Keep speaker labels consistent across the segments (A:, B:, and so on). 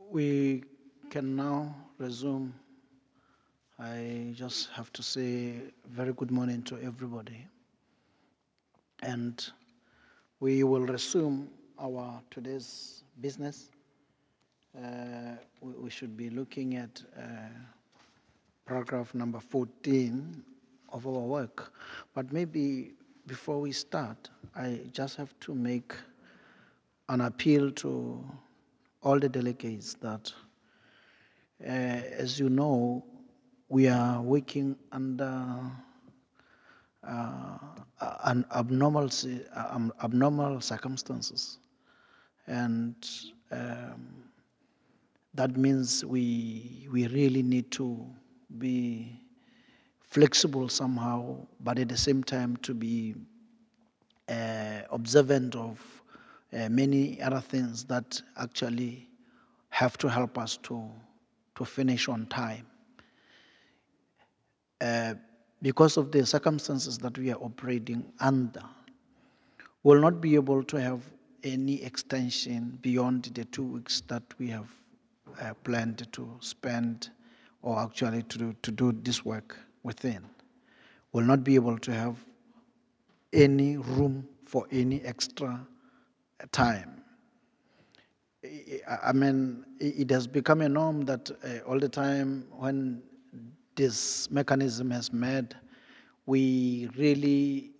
A: We can now resume. I just have to say very good morning to everybody. And we will resume our today's business. We should be looking at paragraph number 14 of our work. But maybe before we start, I just have to make an appeal to all the delegates that, as you know, we are working under an abnormal circumstances, and that means we really need to be flexible somehow, but at the same time to be observant of many other things that actually have to help us to finish on time. Because of the circumstances that we are operating under, will not be able to have any extension beyond the 2 weeks that we have planned to spend, or actually to do this work within. Will not be able to have any room for any extra time. I mean, it has become a norm that all the time when this mechanism has met, we really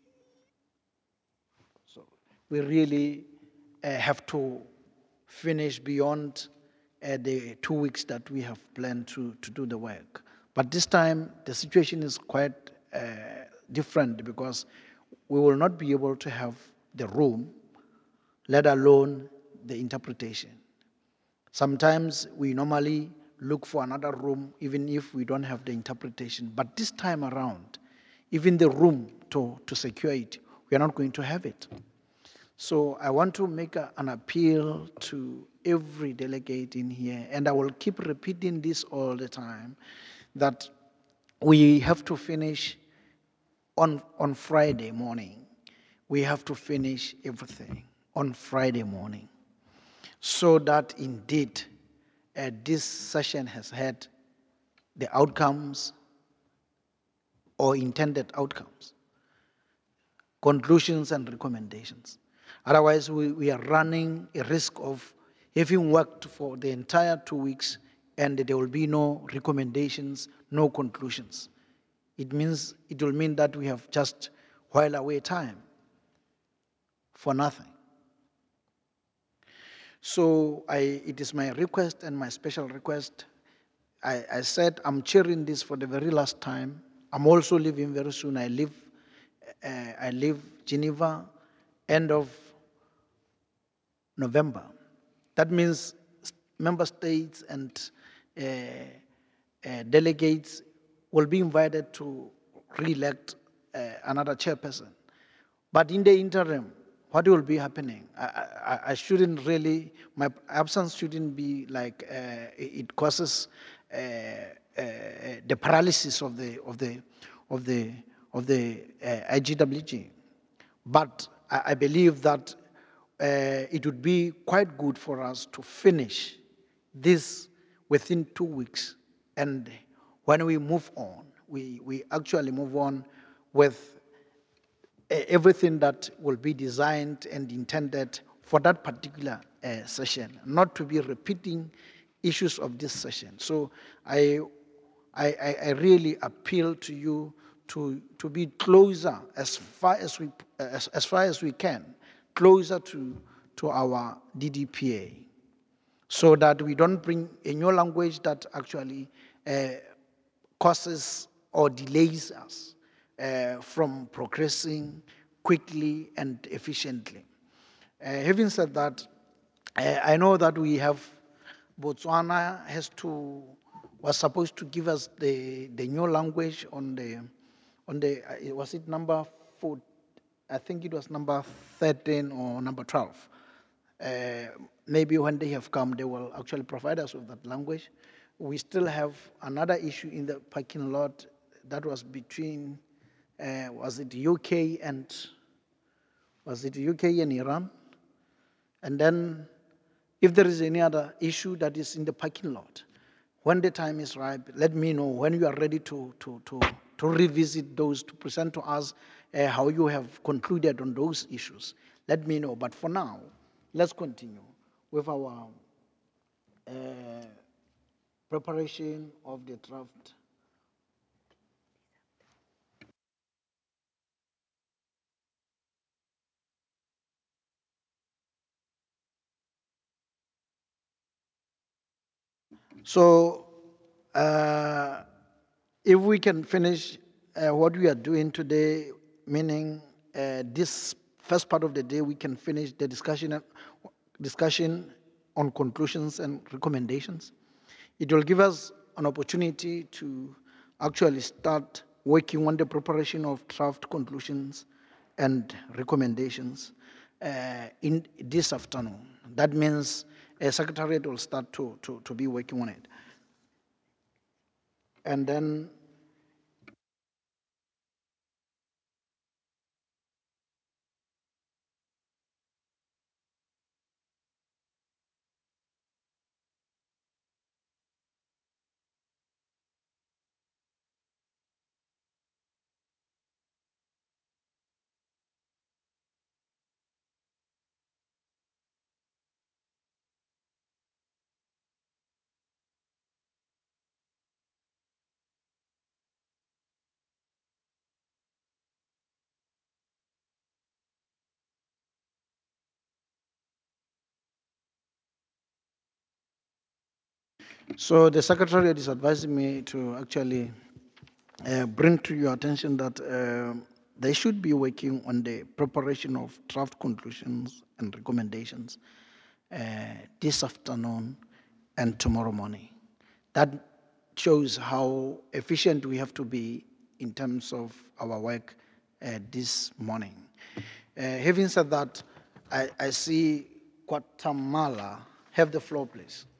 A: have to finish beyond the 2 weeks that we have planned to do the work. But this time, the situation is quite different because we will not be able to have the room, let alone the interpretation. Sometimes we normally look for another room even if we don't have the interpretation. But this time around, even the room to secure it, we are not going to have it. So I want to make an appeal to every delegate in here, and I will keep repeating this all the time, that we have to finish on Friday morning. We have to finish everything on Friday morning, so that indeed this session has had the outcomes or intended outcomes, conclusions and recommendations. Otherwise, we are running a risk of having worked for the entire 2 weeks and there will be no recommendations, no conclusions. It will mean that we have just while away time for nothing. So it is my request and my special request. I said I'm chairing this for the very last time. I'm also leaving very soon. I leave Geneva end of November. That means member states and delegates will be invited to re-elect another chairperson. But in the interim, what will be happening? I shouldn't really, my absence shouldn't be like it causes the paralysis of the IGWG. But I believe that it would be quite good for us to finish this within 2 weeks. And when we move on, we actually move on with everything that will be designed and intended for that particular session, not to be repeating issues of this session. So I really appeal to you to be closer as far as we can, closer to our DDPA, so that we don't bring a new language that actually causes or delays us from progressing quickly and efficiently. Having said that, I know that we have Botswana was supposed to give us the new language on the was it number 4? I think it was number 13 or number 12. Maybe when they have come, they will actually provide us with that language. We still have another issue in the parking lot that was between, was it UK and Iran? And then If there is any other issue that is in the parking lot, when the time is ripe, let me know when you are ready to revisit those, to present to us how you have concluded on those issues. Let me know. But for now, let's continue with our uh, preparation of the draft. So, if we can finish what we are doing today, meaning this first part of the day, we can finish the discussion on conclusions and recommendations. It will give us an opportunity to actually start working on the preparation of draft conclusions and recommendations in this afternoon. That means a secretariat will start to be working on it. And then, so the secretariat is advising me to actually bring to your attention that they should be working on the preparation of draft conclusions and recommendations uh, this afternoon and tomorrow morning. That shows how efficient we have to be in terms of our work this morning. Having said that, I see Guatemala. Have the floor, please.